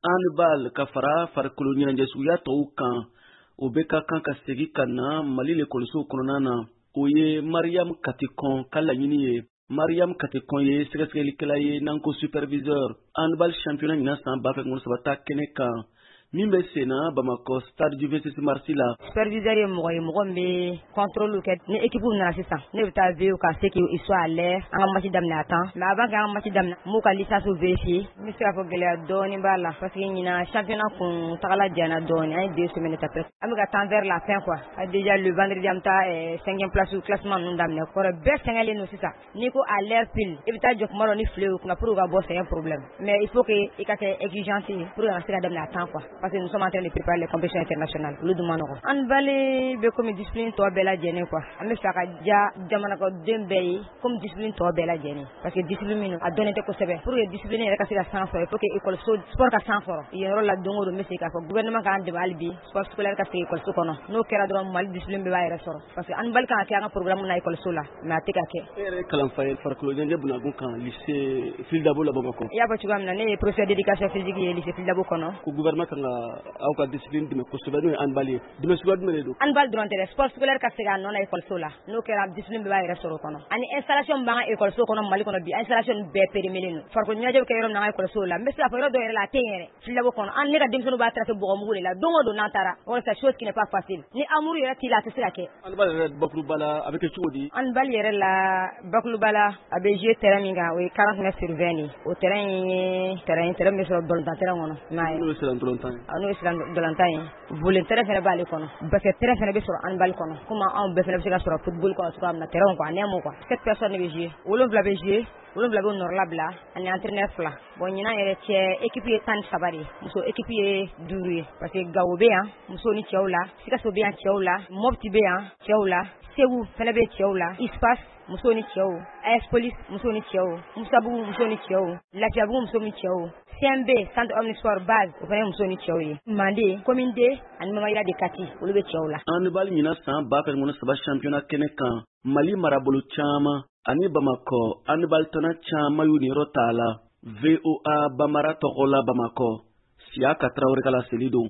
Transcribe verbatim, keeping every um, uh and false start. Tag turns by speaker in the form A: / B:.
A: handball ka fara farikolo ɲɛnajɛ suguya tɔw kan o bɛ ka kan ka segi ka na Mali lekɔliso kɔnɔna na. O ye Mariam Katikon ka laɲini ye. Mariam Katikon ye sɛgɛsɛgɛlikɛla ye n'an ko superviseur handball championnat ɲinan san ba fila saba ta kɛnɛ kan min bɛ sen na Bamakɔ stade du vingt-six mars la.
B: Superviseur ye mɔgɔ ye mɔgɔ min bɛ contrôle kɛ ni équipe nana sisan ne bɛ taa veiller ka se qu'ils soient à l'air an ka match daminɛ a temps mais avant que an ka match daminɛ m'u ka licence vérifier n bɛ se k'a fɔ gɛlɛya dɔɔni b'a la parce que ɲinan championnat kun tagala jana dɔɔni an ye deux semaines ta presque an bɛ ka temps vers la fin quoi déjà le vendredi an bɛ taa cinquième place classement ninnu daminɛ kɔrɔ bɛɛ sɛgɛnlen don sisan n'i ko à l'air pile i bɛ taa jɔ kuma dɔ ni file y'u kunna pour que ka bɔ c'est un problème mais il faut que i ka kɛ exigeante ye pour que ka se ka daminɛ a temps quoi parce que nous sommes en train de préparer les compétitions internationales olu dun ma nɔgɔ handball bɛ comme discipline tɔ bɛɛ lajɛlen quoi an bɛ fɛ ka diya jamanakɔden bɛɛ ye comme discipline tɔ bɛɛ lajɛlen parce que discipline min a dɔnnen tɛ kosɛbɛ pour que discipline yɛrɛ ka se ka san sɔrɔ il faut que école sport ka san sɔrɔ yen yɔrɔ la don o don n bɛ se k'a fɔ gouvernement k'an dɛmɛ hali bi sport scolaire ka se école kɔnɔ n'o kɛra dɔrɔn Mali discipline bɛɛ b'a yɛrɛ sɔrɔ parce que handball kan ka kɛ an ka programme na école la mais a tɛ ka kɛ.
A: E yɛrɛ kalan fa ye farikolo ɲɛnajɛ bunakun kan lycée Fil Dabo la Bamakɔ.
B: I y'a fɔ cogoya min na ne ye professeur d'éducation physique ye lycée Fil Dabo kɔnɔ.
A: Ko gouvernement kan ka aw ka discipline dɛmɛ kosɛbɛ n'o ye handball ye dɛmɛ suguya jumɛn de don.
B: handball dɔrɔn tɛ dɛ sport scolaire ka se ka nɔ na école la n'o kɛra discipline bɛɛ b'a yɛrɛ sɔrɔ o kɔnɔ ani installation b'an ka école kɔnɔ Mali kɔnɔ bi installation bɛɛ périmé don farikolo ɲɛnajɛ bɛ kɛ yɔrɔ min na an ka école la n bɛ se k'a fɔ yɔrɔ dɔ yɛrɛ la a tɛ yen yɛrɛ Fil Dabo kɔnɔ an ne ka denmisɛnninw b'a tracer bɔgɔmugu de la don o don n'an taara walasa chose qui n'est pas facile ni amour yɛrɛ t'i la a tɛ se ka kɛ.
A: handball yɛrɛ bakuruba la a bɛ kɛ cogo di.
B: handball yɛrɛ la bakuruba la a bɛ jouer terrain min kan o ye quarante mètres sur vingt de o terrain ye terrain terrain bɛ sɔrɔ dolantan terrain kɔnɔ.
A: n'o ye siran dolantan ye.
B: n'o ye siran dolantan ye volley terrain fana b'ale kɔnɔ basket terrain fana bɛ sɔrɔ handball kɔnɔ komi anw bɛɛ fana bɛ se ka sɔrɔ football kɔnɔ cogoya min na terrain quoi nɛɛmu quoi sept personnes de bɛ jouer wolonwula bɛ jouer wolonwula bɛ nɔrɔla bila ani entraîneur fila bon ɲinan yɛrɛ cɛ équipe ye tan ni saba de ye muso équipe ye duuru ye parce que Gawo bɛ yan muso ni cɛw la Sikaso bɛ yan cɛw la Mopti bɛ yan cɛw la Segu fana bɛ cɛw la Ispas muso ni cɛw A S Police muso ni cɛw Musabugu muso ni cɛw Lafiyabugu muso ni cɛw C M B centre omnisport base o fana ye muso ni cɛw ye Mande commune deux ani Mamayira de Kati olu bɛ cɛw la.
A: handball ɲinan san ba fila saba championnat kɛnɛ kan Mali marabolo caman ani Bamakɔ handball tɔnɔ caman y'u niyɔrɔ t'a la. V O A Bamara tɔgɔ la Bamakɔ Siya Tarawele ka laseli don.